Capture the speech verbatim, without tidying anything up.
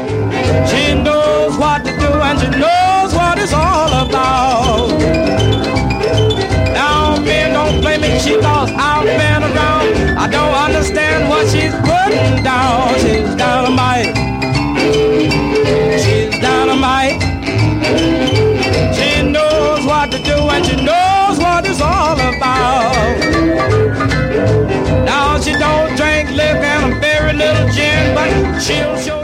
She knows what to do and she knows what it's all about. Now men don't blame me, she lost out man around. I don't understand what she's putting down. She's dynamite. She's dynamite. She knows what to do and she knows what it's all about. Now she don't drink liquor and a very little gin, but she'll show